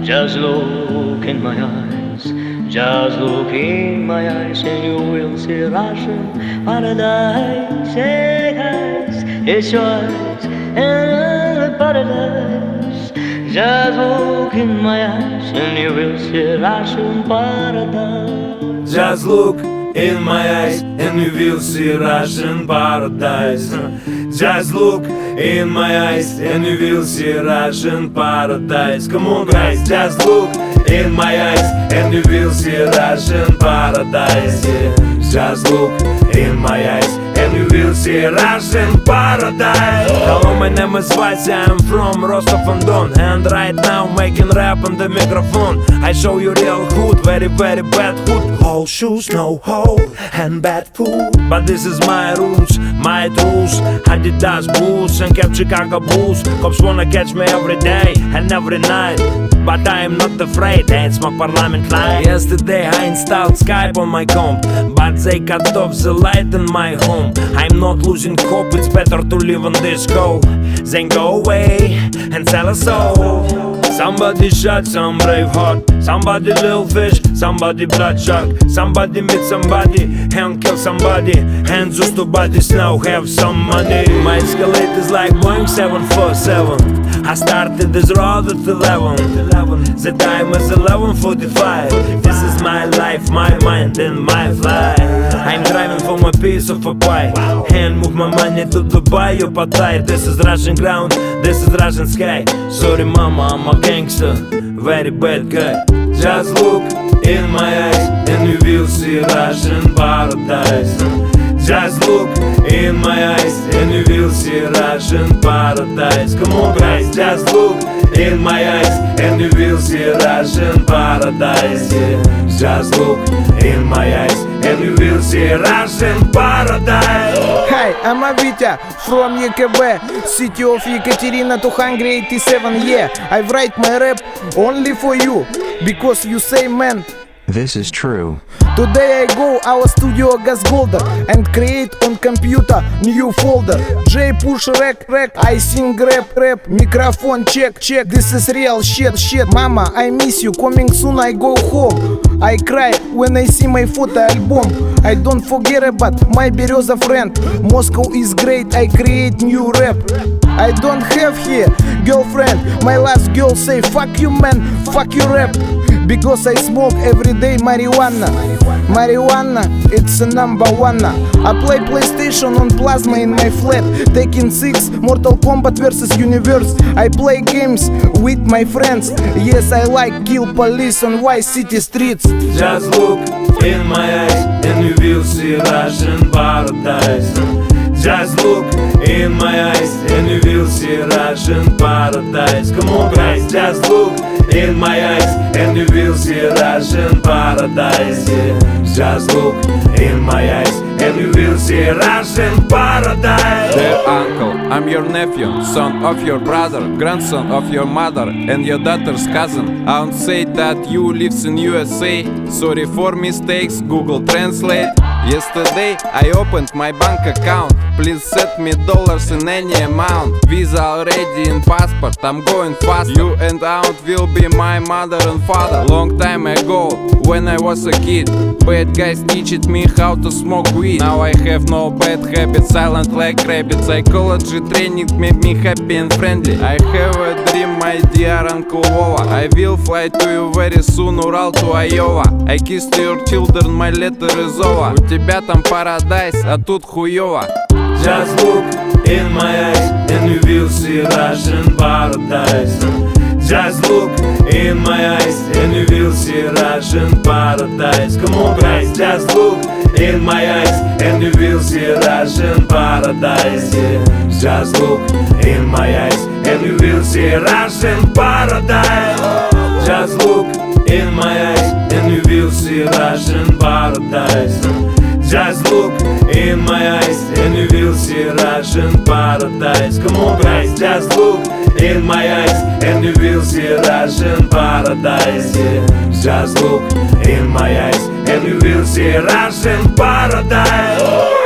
Just look in my eyes, just look in my eyes, and you will see Russian paradise. Hey guys, it's your eyes and paradise. Just look in my eyes, and you will see Russian paradise. Just look in my eyes and you will see Russian paradise. Just look in my eyes and you will see Russian paradise. Come on guys, just look in my eyes and you will see Russian paradise. Yeah. Just look in my eyes and you will see Russian paradise. Hello, my name is Vasya, I'm from Rostov-on-Don, and right now making rap on the microphone. I show you real hood, very very bad hood. All shoes, no hole, and bad food. But this is my rules, my rules. Adidas boots and kept Chicago Bulls. Cops wanna catch me every day and every night, but I am not afraid, I ain't smoke parliament line. Yesterday I installed Skype on my comp, but they cut off the light in my home. I'm not losing hope, it's better to live on this go than go away and sell a soul. Somebody shot some brave heart, somebody little fish, somebody blood shark, somebody meet somebody and kill somebody, and those two bodies now have some money. My Escalade is like Boeing 747. I started this road at 11. The time is 11:45. This is my life, my mind and my flight. I'm driving for my piece of a pie and move my money to Dubai or Pattaya. This is Russian ground, this is Russian sky. Sorry mama, I'm a gangster, very bad guy. Just look in my eyes and you will see Russian paradise. Just look in my eyes and you will see Russian paradise. Come on guys, just look in my eyes and you will see Russian paradise. Yeah. Just look in my eyes and you will see Russian paradise. Hi, I'm Avitya from YKB, city of Yekaterina 287. Yeah, I write my rap only for you, because you say man. This is true. Today I go our studio Gasgolder and create on computer new folder. J push rec, I sing rap, microphone check. This is real shit. Mama, I miss you, coming soon I go home. I cry when I see my photo album. I don't forget about my Bereza friend. Moscow is great, I create new rap. I don't have here girlfriend. My last girl say fuck you man, fuck you rap. Because I smoke every day marijuana. Marijuana, it's a number one. I play PlayStation on plasma in my flat. Tekken 6, Mortal Kombat vs Universe. I play games with my friends. Yes, I like kill police on Vice City streets. Just look in my eyes and you will see Russian paradise. Just look in my eyes and you will see Russian paradise. Come on guys, just look in my eyes and you will see Russian paradise. Yeah. Just look in my eyes and you will see Russian paradise. Dear uncle, I'm your nephew, son of your brother, grandson of your mother, and your daughter's cousin. I won't say that you lives in USA. Sorry for mistakes, Google Translate. Yesterday I opened my bank account. Please send me dollars in any amount. Visa already in passport, I'm going fast. You and aunt will be my mother and father. Long time ago, when I was a kid, bad guys teached me how to smoke weed. Now I have no bad habits, silent like rabbit. Psychology training made me happy and friendly. I have a dream, my dear Uncle Vova. I will fly to you very soon, Ural to Iowa. I kissed your children, my letter is over. У тебя там paradise, а тут хуёво. Just look in my eyes and you will see Russian paradise. Just look in my eyes and you will see Russian paradise. Come on guys, just look in my eyes and you will see Russian paradise. Yeah. Just look in my eyes and you will see Russian paradise. Just look in my eyes and you will see Russian paradise. Just look in my eyes and you will see Russian paradise. Come on guys, just look in my eyes and you will see Russian paradise. Yeah. Just look in my eyes and you will see Russian paradise.